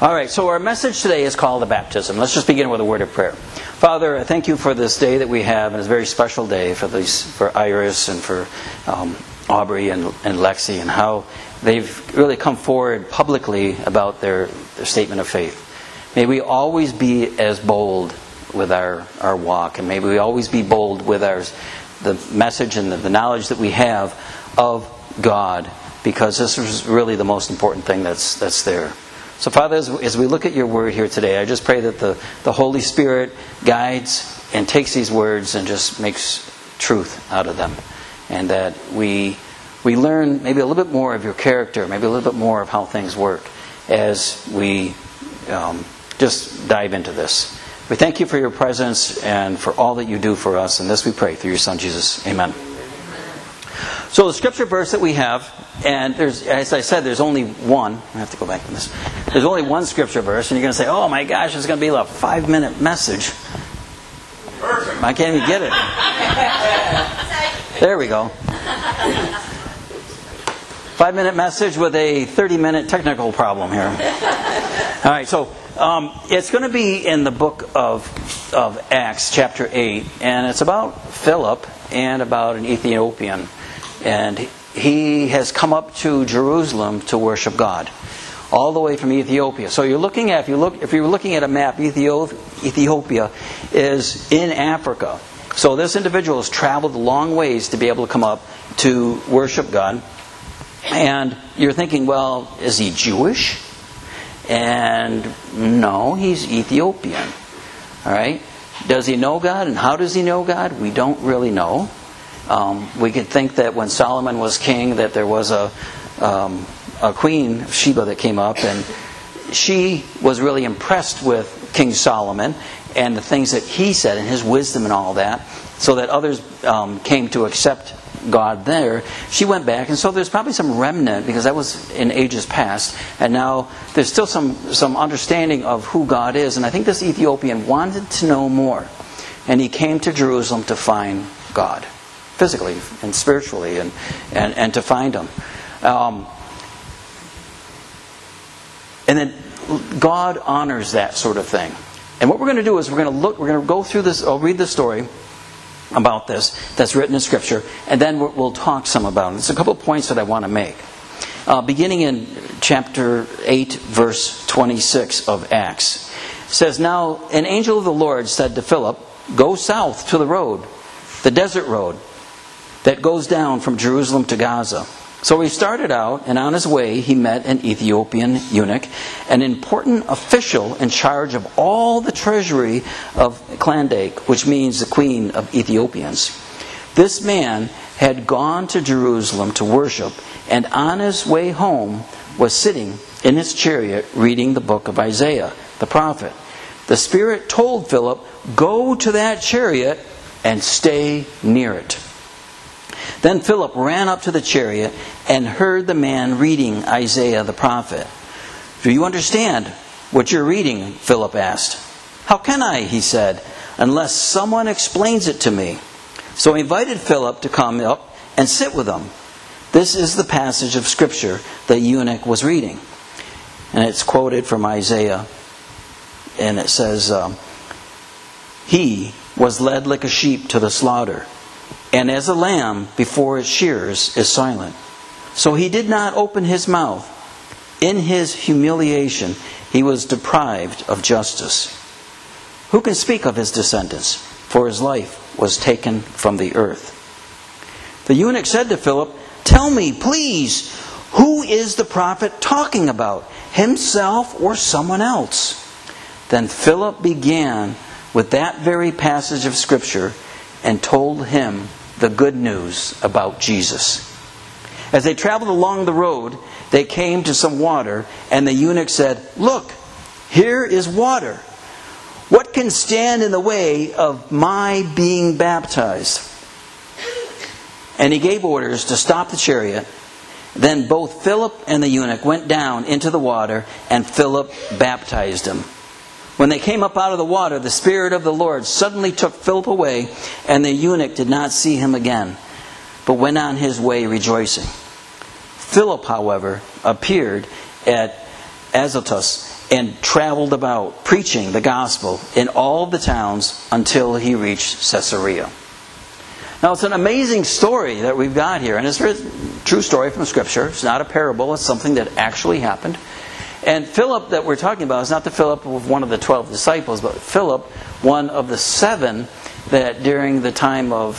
All right, so our message today is called the baptism. Let's just begin with a word of prayer. Father, I thank you for this day that we have, and it's a very special day for Iris and for Aubrey and Lexi, and how they've really come forward publicly about their statement of faith. May we always be as bold with our walk, and may we always be bold with the message and the knowledge that we have of God, because this is really the most important thing that's there. So Father, as we look at your word here today, I just pray that the Holy Spirit guides and takes these words and just makes truth out of them. And that we learn maybe a little bit more of your character, maybe a little bit more of how things work as we just dive into this. We thank you for your presence and for all that you do for us. And this we pray through your Son, Jesus. Amen. So the scripture verse that we have, and there's, as I said, there's only one. I have to go back to this. There's only one scripture verse, and you're going to say, "Oh my gosh, it's going to be a 5-minute message." I can't even get it. There we go. 5-minute message with a 30-minute technical problem here. All right, so it's going to be in the book of Acts, chapter 8, and it's about Philip and about an Ethiopian. And he has come up to Jerusalem to worship God, all the way from Ethiopia. So you're looking at, if you're looking at a map, Ethiopia is in Africa. So this individual has traveled a long ways to be able to come up to worship God. And you're thinking, well, is he Jewish? And no, he's Ethiopian. All right? Does he know God? And how does he know God? We don't really know. We could think that when Solomon was king, that there was a queen, Sheba, that came up, and she was really impressed with King Solomon and the things that he said and his wisdom and all that, so that others came to accept God there. She went back, and so there's probably some remnant, because that was in ages past, and now there's still some understanding of who God is. And I think this Ethiopian wanted to know more, and he came to Jerusalem to find God, physically and spiritually, and to find him. And then God honors that sort of thing. And what we're going to do is we're going to go through this. I'll read the story about this that's written in Scripture, and then we'll talk some about it. There's a couple of points that I want to make. Beginning in chapter 8, verse 26 of Acts. It says, "Now an angel of the Lord said to Philip, 'Go south to the road, the desert road, that goes down from Jerusalem to Gaza.' So he started out, and on his way he met an Ethiopian eunuch, an important official in charge of all the treasury of Kandake, which means the queen of Ethiopians. This man had gone to Jerusalem to worship, and on his way home was sitting in his chariot reading the book of Isaiah, the prophet. The Spirit told Philip, 'Go to that chariot and stay near it.' Then Philip ran up to the chariot and heard the man reading Isaiah the prophet. 'Do you understand what you're reading?' Philip asked. 'How can I,' he said, 'unless someone explains it to me?' So he invited Philip to come up and sit with him. This is the passage of Scripture the eunuch was reading. And it's quoted from Isaiah. And it says, "He was led like a sheep to the slaughter, and as a lamb before its shearers is silent, so he did not open his mouth. In his humiliation he was deprived of justice. Who can speak of his descendants? For his life was taken from the earth." The eunuch said to Philip, "Tell me, please, who is the prophet talking about, himself or someone else?" Then Philip began with that very passage of Scripture and told him the good news about Jesus. As they traveled along the road, they came to some water, and the eunuch said, "Look, here is water. What can stand in the way of my being baptized?" And he gave orders to stop the chariot. Then both Philip and the eunuch went down into the water, and Philip baptized him. When they came up out of the water, the Spirit of the Lord suddenly took Philip away, and the eunuch did not see him again, but went on his way rejoicing. Philip, however, appeared at Azotus, and traveled about preaching the gospel in all the towns until he reached Caesarea. Now, it's an amazing story that we've got here, and it's a true story from Scripture. It's not a parable, it's something that actually happened. And Philip that we're talking about is not the Philip of one of the 12 disciples, but Philip, one of the 7 that during the time of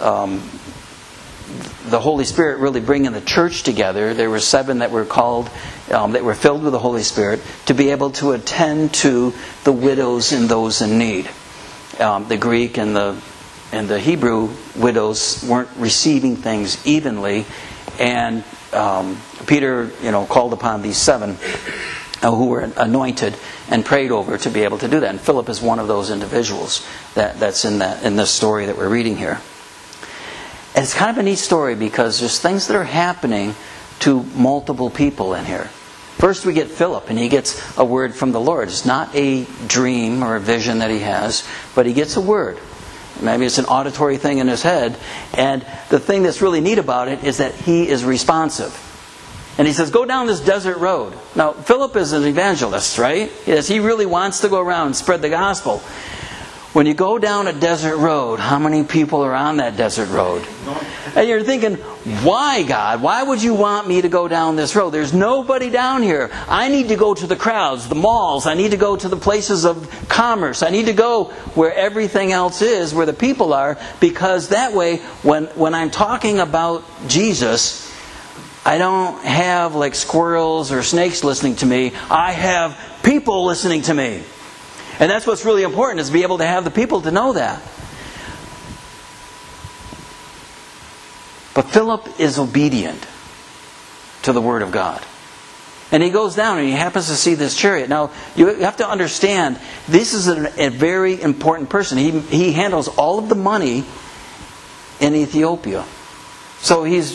the Holy Spirit really bringing the church together, there were 7 that were called, that were filled with the Holy Spirit, to be able to attend to the widows and those in need. The Greek and the Hebrew widows weren't receiving things evenly, and Peter, called upon these 7 who were anointed and prayed over to be able to do that. And Philip is one of those individuals that's in this story that we're reading here. And it's kind of a neat story because there's things that are happening to multiple people in here. First we get Philip, and he gets a word from the Lord. It's not a dream or a vision that he has, but he gets a word. Maybe it's an auditory thing in his head. And the thing that's really neat about it is that he is responsive. And he says, go down this desert road. Now, Philip is an evangelist, right? Yes, he really wants to go around and spread the gospel. When you go down a desert road, how many people are on that desert road? And you're thinking, why, God? Why would you want me to go down this road? There's nobody down here. I need to go to the crowds, the malls. I need to go to the places of commerce. I need to go where everything else is, where the people are, because that way, when I'm talking about Jesus, I don't have like squirrels or snakes listening to me. I have people listening to me. And that's what's really important, is to be able to have the people to know that. But Philip is obedient to the Word of God. And he goes down and he happens to see this chariot. Now, you have to understand, this is a very important person. He handles all of the money in Ethiopia. So he's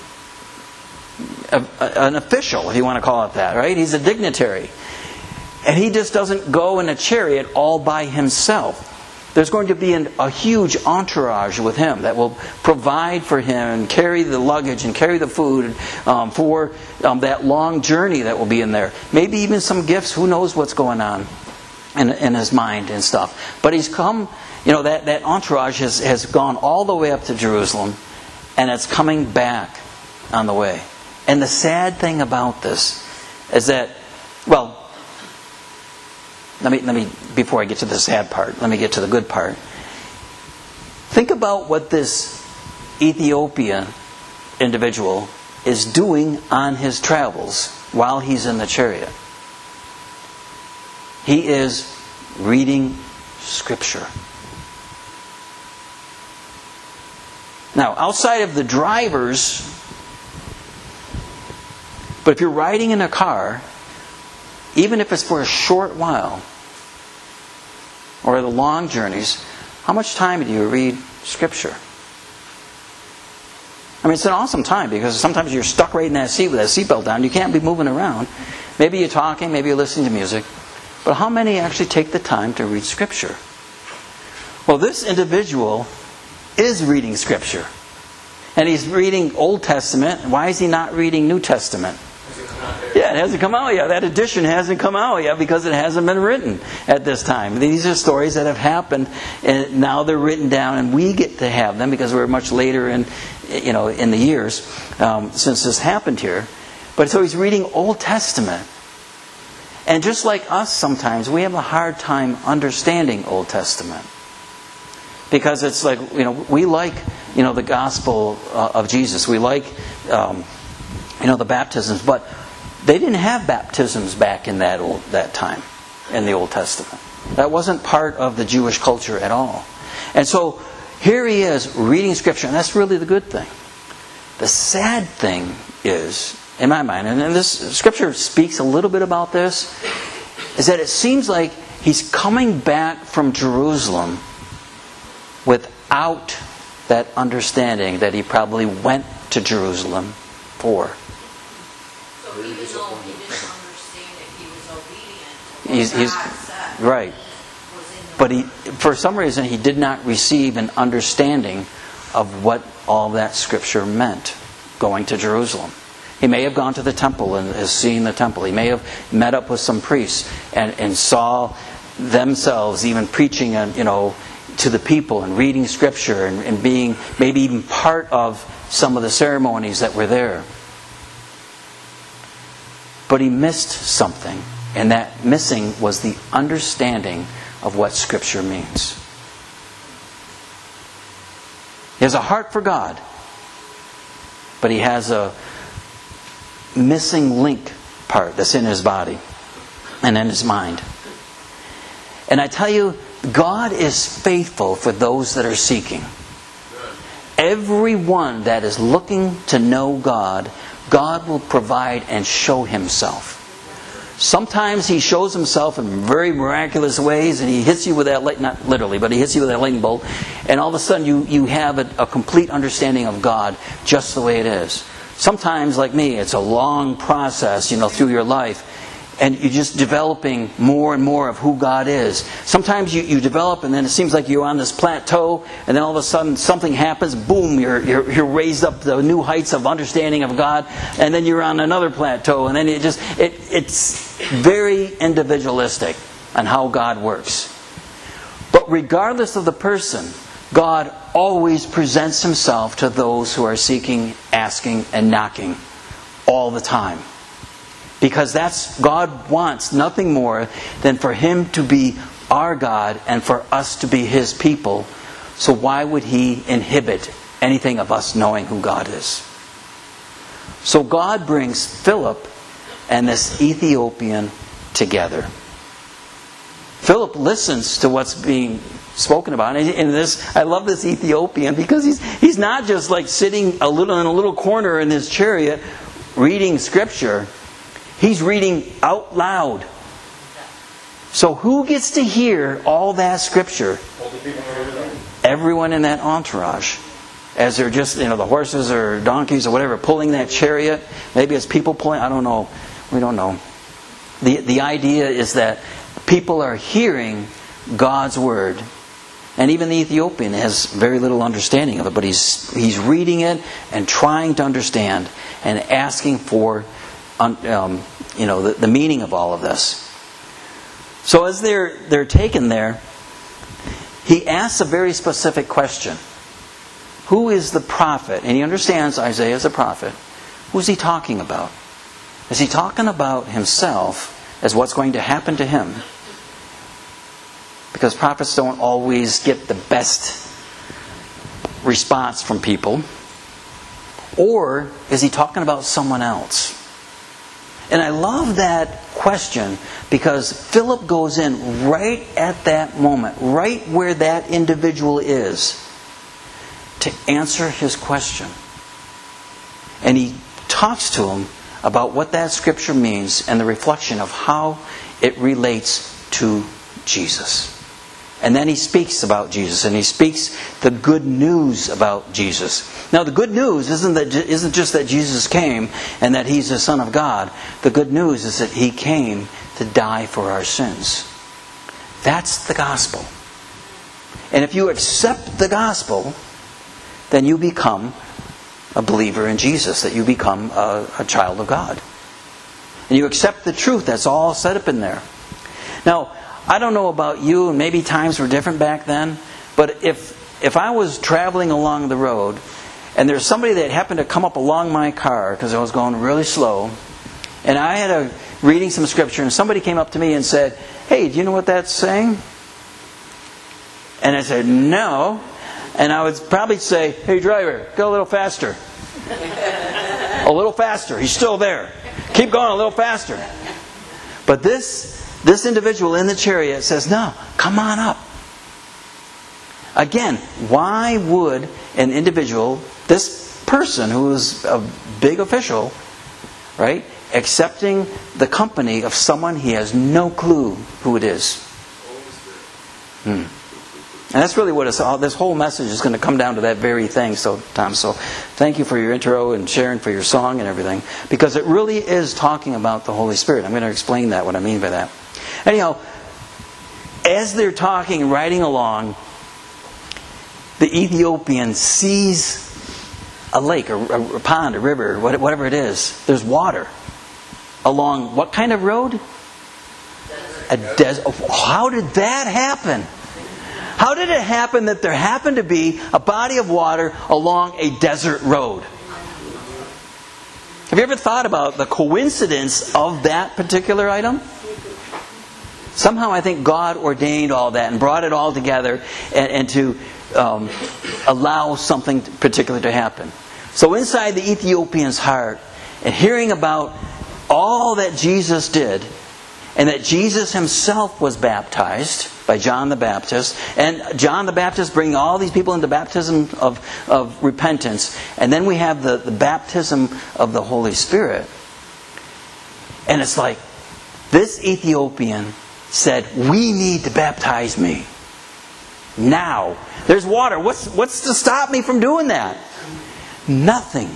an official, if you want to call it that, right? He's a dignitary. And he just doesn't go in a chariot all by himself. There's going to be a huge entourage with him that will provide for him and carry the luggage and carry the food for that long journey that will be in there. Maybe even some gifts. Who knows what's going on in his mind and stuff. But he's come, that entourage has gone all the way up to Jerusalem, and it's coming back on the way. And the sad thing about this is that, let me before I get to the sad part, let me get to the good part. Think about what this Ethiopian individual is doing on his travels while he's in the chariot. He is reading Scripture. Now, outside of the drivers, but if you're riding in a car, even if it's for a short while, or the long journeys, how much time do you read Scripture? I mean, it's an awesome time, because sometimes you're stuck right in that seat with that seatbelt on. You can't be moving around. Maybe you're talking, maybe you're listening to music. But how many actually take the time to read Scripture? Well, this individual is reading Scripture. And he's reading Old Testament. Why is he not reading New Testament? Yeah, it hasn't come out yet. That edition hasn't come out yet because it hasn't been written at this time. These are stories that have happened, and now they're written down, and we get to have them because we're much later in the years since this happened here. But so he's reading Old Testament. And just like us sometimes, we have a hard time understanding Old Testament. Because it's like, we like, the gospel of Jesus. We like, the baptisms. But they didn't have baptisms back in that time, in the Old Testament. That wasn't part of the Jewish culture at all. And so, here he is reading Scripture, and that's really the good thing. The sad thing is, in my mind, and this Scripture speaks a little bit about this, is that it seems like he's coming back from Jerusalem without that understanding that he probably went to Jerusalem for. So even though he didn't understand it, he was obedient to what God said. Right. But for some reason, he did not receive an understanding of what all that Scripture meant, going to Jerusalem. He may have gone to the temple and has seen the temple. He may have met up with some priests and saw themselves even preaching, to the people and reading Scripture and being maybe even part of some of the ceremonies that were there. But he missed something, and that missing was the understanding of what Scripture means. He has a heart for God, but he has a missing link part that's in his body and in his mind. And I tell you, God is faithful for those that are seeking. Everyone that is looking to know God, God will provide and show Himself. Sometimes He shows Himself in very miraculous ways, and He hits you with that light, not literally, but He hits you with that lightning bolt, and all of a sudden you have a complete understanding of God just the way it is. Sometimes, like me, it's a long process, through your life, and you're just developing more and more of who God is. Sometimes you develop, and then it seems like you're on this plateau, and then all of a sudden something happens, boom, you're raised up to new heights of understanding of God, and then you're on another plateau, and then it's very individualistic on how God works. But regardless of the person, God always presents Himself to those who are seeking, asking, and knocking all the time. Because God wants nothing more than for Him to be our God and for us to be His people. So why would He inhibit anything of us knowing who God is? So God brings Philip and this Ethiopian together. Philip listens to what's being spoken about. And I love this Ethiopian because he's not just like sitting in a little corner in his chariot reading Scripture. He's reading out loud. So who gets to hear all that Scripture? Everyone in that entourage. As they're just, the horses or donkeys or whatever, pulling that chariot. Maybe it's people pulling, I don't know. We don't know. The idea is that people are hearing God's Word. And even the Ethiopian has very little understanding of it, but he's reading it and trying to understand and asking for the meaning of all of this. So as they're taken there, he asks a very specific question. Who is the prophet? And he understands Isaiah as a prophet. Who's he talking about? Is he talking about himself as what's going to happen to him? Because prophets don't always get the best response from people. Or is he talking about someone else? And I love that question because Philip goes in right at that moment, right where that individual is, to answer his question. And he talks to him about what that Scripture means and the reflection of how it relates to Jesus. And then he speaks about Jesus, and he speaks the good news about Jesus. Now, the good news isn't just that Jesus came and that He's the Son of God. The good news is that He came to die for our sins. That's the gospel. And if you accept the gospel, then you become a believer in Jesus, that you become a child of God. And you accept the truth. That's all set up in there. Now, I don't know about you, and maybe times were different back then, but if I was traveling along the road and there's somebody that happened to come up along my car because I was going really slow, and I had reading some Scripture, and somebody came up to me and said, "Hey, do you know what that's saying?" And I said, "No." And I would probably say, "Hey, driver, go a little faster." A little faster. He's still there. Keep going a little faster. But this individual in the chariot says, "No, come on up." Again, why would an individual, this person who is a big official, right, accepting the company of someone he has no clue who it is? And that's really what this whole message is going to come down to, that very thing. So, Tom, thank you for your intro and Sharon for your song and everything, because it really is talking about the Holy Spirit. I'm going to explain what I mean by that. Anyhow, as they're talking and riding along, the Ethiopian sees a lake, a pond, a river, whatever it is. There's water. Along what kind of road? A desert. How did that happen? How did it happen that there happened to be a body of water along a desert road? Have you ever thought about the coincidence of that particular item? Somehow I think God ordained all that and brought it all together and to allow something particular to happen. So inside the Ethiopian's heart, and hearing about all that Jesus did, and that Jesus himself was baptized by John the Baptist, and John the Baptist bringing all these people into baptism of repentance, and then we have the baptism of the Holy Spirit. And it's like, this Ethiopian said, we need to baptize me. Now. There's water. What's to stop me from doing that? Nothing.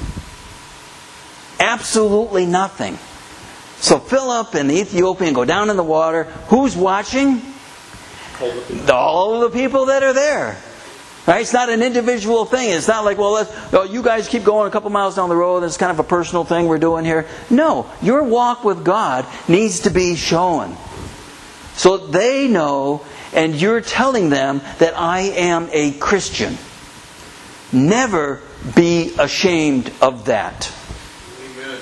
Absolutely nothing. So Philip and the Ethiopian go down in the water. Who's watching? All of the people that are there. Right? It's not an individual thing. It's not like, you guys keep going a couple miles down the road. It's kind of a personal thing we're doing here. No. Your walk with God needs to be shown. So they know, and you're telling them that I am a Christian. Never be ashamed of that. Amen.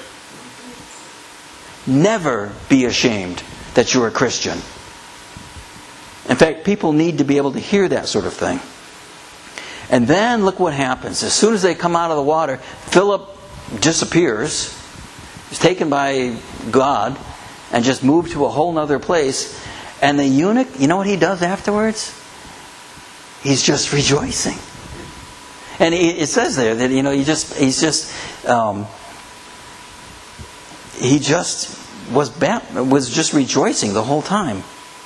Never be ashamed that you're a Christian. In fact, people need to be able to hear that sort of thing. And then look what happens. As soon as they come out of the water, Philip disappears. He's taken by God and just moved to a whole other place. And the eunuch, you know what he does afterwards? He's just rejoicing. And it says there that he just was just rejoicing the whole time.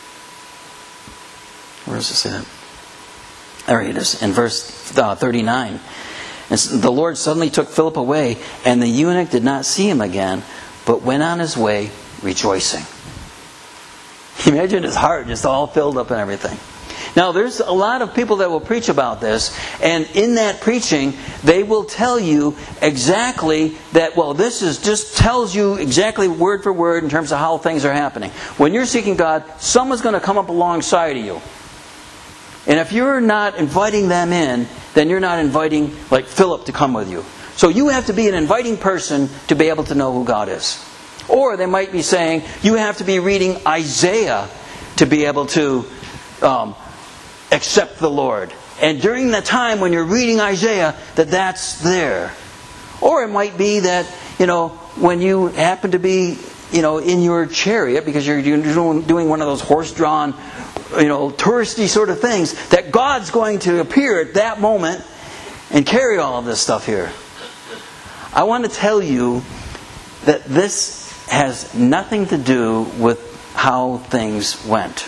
Where does it say that? There it is, in verse 39. And the Lord suddenly took Philip away, and the eunuch did not see him again, but went on his way rejoicing. Imagine his heart just all filled up and everything. Now, there's a lot of people that will preach about this, and in that preaching, they will tell you exactly that, this is just tells you exactly word for word in terms of how things are happening. When you're seeking God, someone's going to come up alongside of you. And if you're not inviting them in, then you're not inviting, like Philip, to come with you. So you have to be an inviting person to be able to know who God is. Or they might be saying, you have to be reading Isaiah to be able to accept the Lord. And during the time when you're reading Isaiah, that's there. Or it might be that, when you happen to be, in your chariot, because you're doing one of those horse-drawn, touristy sort of things, that God's going to appear at that moment and carry all of this stuff here. I want to tell you that this has nothing to do with how things went.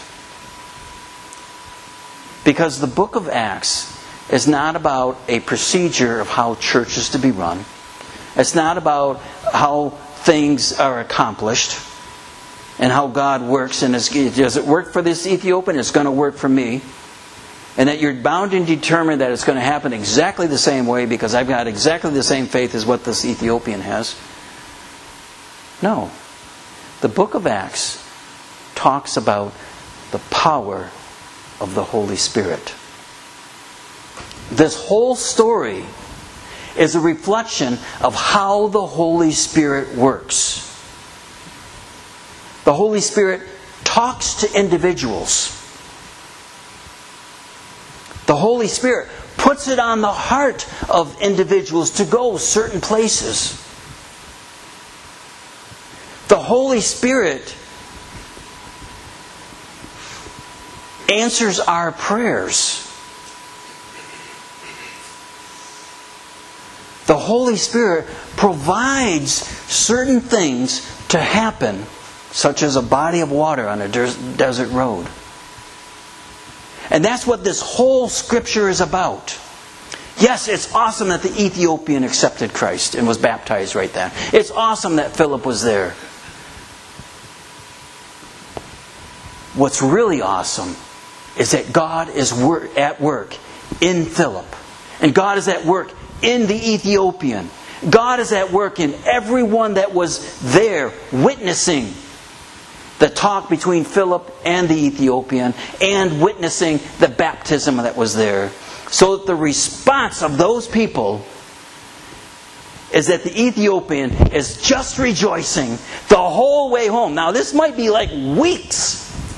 Because the book of Acts is not about a procedure of how church is to be run. It's not about how things are accomplished and how God works. And does it work for this Ethiopian? It's going to work for me. And that you're bound and determined that it's going to happen exactly the same way because I've got exactly the same faith as what this Ethiopian has. No. The book of Acts talks about the power of the Holy Spirit. This whole story is a reflection of how the Holy Spirit works. The Holy Spirit talks to individuals. The Holy Spirit puts it on the heart of individuals to go certain places. The Holy Spirit answers our prayers. The Holy Spirit provides certain things to happen, such as a body of water on a desert road. And that's what this whole Scripture is about. Yes, it's awesome that the Ethiopian accepted Christ and was baptized right then. It's awesome that Philip was there. What's really awesome is that God is at work in Philip. And God is at work in the Ethiopian. God is at work in everyone that was there witnessing the talk between Philip and the Ethiopian and witnessing the baptism that was there. So that the response of those people is that the Ethiopian is just rejoicing the whole way home. Now this might be like weeks.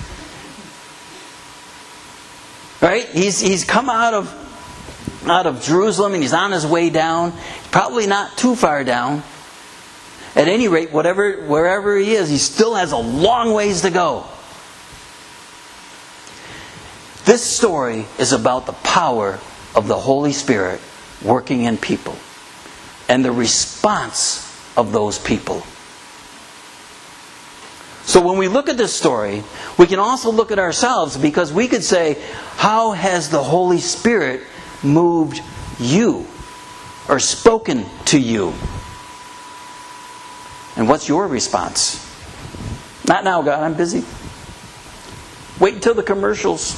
Right? He's come out of Jerusalem and he's on his way down. Probably not too far down. At any rate, wherever he is, he still has a long ways to go. This story is about the power of the Holy Spirit working in people and the response of those people. So when we look at this story, we can also look at ourselves, because we could say, how has the Holy Spirit moved you or spoken to you? And what's your response? Not now, God, I'm busy. Wait until the commercials.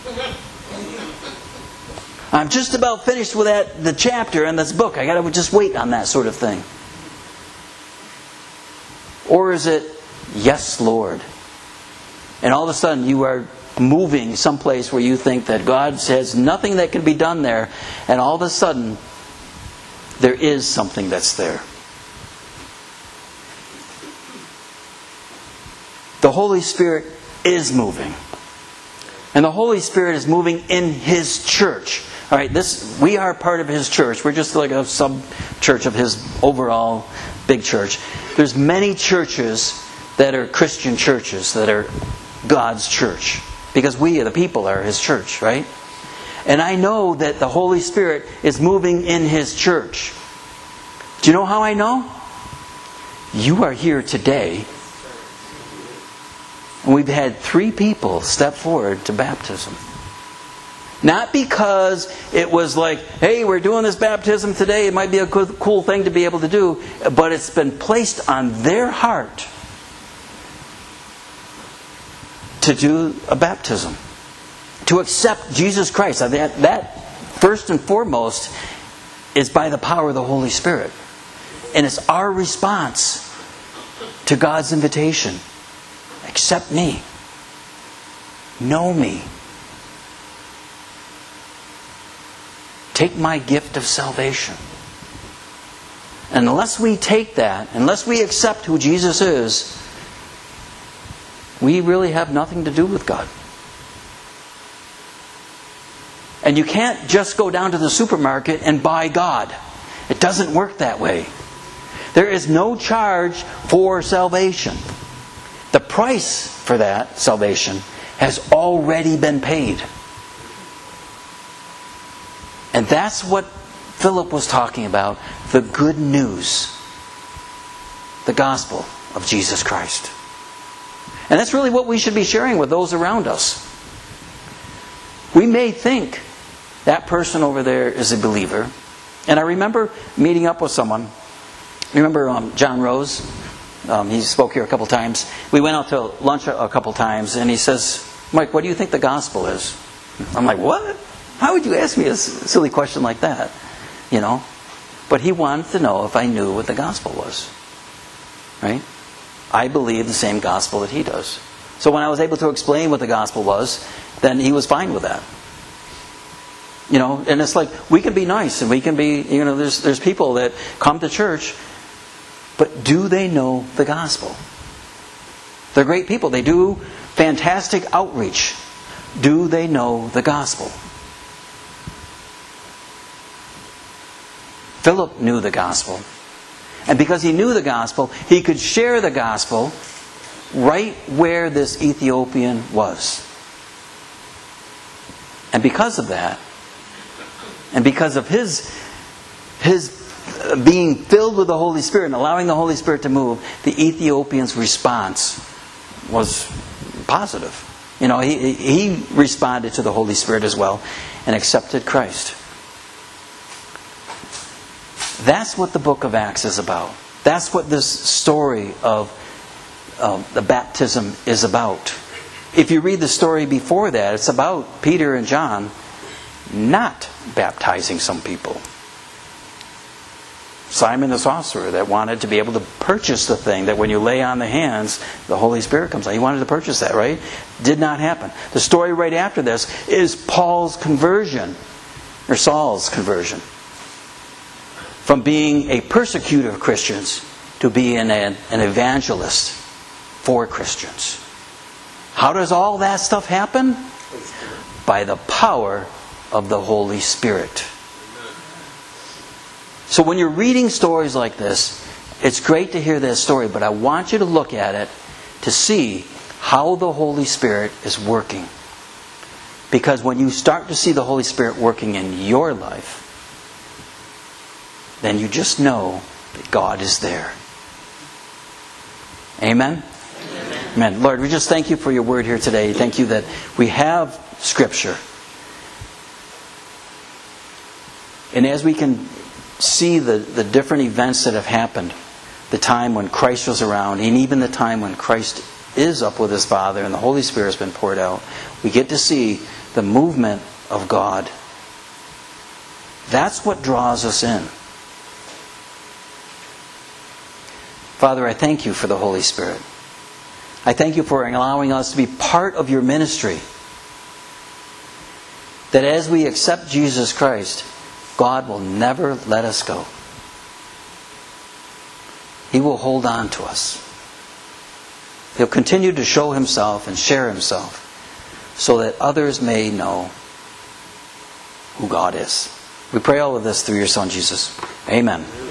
I'm just about finished with the chapter in this book. I got to just wait on that sort of thing. Or is it, yes, Lord? And all of a sudden you are moving someplace where you think that God says nothing that can be done there, and all of a sudden there is something that's there. The Holy Spirit is moving. And the Holy Spirit is moving in His church. All right, we are part of His church. We're just like a sub-church of His overall big church. There's many churches that are Christian churches, that are God's church. Because we, the people, are His church, right? And I know that the Holy Spirit is moving in His church. Do you know how I know? You are here today. And we've had 3 people step forward to baptism. Not because it was like, hey, we're doing this baptism today, it might be a cool thing to be able to do, but it's been placed on their heart to do a baptism. To accept Jesus Christ. That first and foremost is by the power of the Holy Spirit. And it's our response to God's invitation. Accept me. Know me. Take my gift of salvation. And unless we take that, unless we accept who Jesus is, we really have nothing to do with God. And you can't just go down to the supermarket and buy God. It doesn't work that way. There is no charge for salvation. The price for that salvation has already been paid. And that's what Philip was talking about. The good news. The gospel of Jesus Christ. And that's really what we should be sharing with those around us. We may think that person over there is a believer. And I remember meeting up with someone. Remember John Rose? He spoke here a couple times. We went out to lunch a couple times, and he says, Mike, what do you think the gospel is? I'm like, what? How would you ask me a silly question like that? You know? But he wanted to know if I knew what the gospel was. Right? I believe the same gospel that he does. So when I was able to explain what the gospel was, then he was fine with that. You know, and it's like, we can be nice, and we can be, you know, there's people that come to church, but do they know the gospel? They're great people. They do fantastic outreach. Do they know the gospel? Philip knew the gospel. And because he knew the gospel, he could share the gospel right where this Ethiopian was. And because of that, and because of his being filled with the Holy Spirit and allowing the Holy Spirit to move, the Ethiopian's response was positive. You know, he responded to the Holy Spirit as well and accepted Christ. That's what the book of Acts is about. That's what this story of the baptism is about. If you read the story before that, it's about Peter and John not baptizing some people. Simon the sorcerer that wanted to be able to purchase the thing that when you lay on the hands, the Holy Spirit comes on. He wanted to purchase that, right? Did not happen. The story right after this is Paul's conversion, or Saul's conversion. From being a persecutor of Christians to being an evangelist for Christians. How does all that stuff happen? By the power of the Holy Spirit. So when you're reading stories like this, it's great to hear that story, but I want you to look at it to see how the Holy Spirit is working. Because when you start to see the Holy Spirit working in your life, then you just know that God is there. Amen? Amen. Lord, we just thank you for your word here today. Thank you that we have Scripture. And as we can see the different events that have happened, the time when Christ was around, and even the time when Christ is up with His Father and the Holy Spirit has been poured out, we get to see the movement of God. That's what draws us in. Father, I thank you for the Holy Spirit. I thank you for allowing us to be part of your ministry. That as we accept Jesus Christ, God will never let us go. He will hold on to us. He'll continue to show Himself and share Himself so that others may know who God is. We pray all of this through your Son, Jesus. Amen.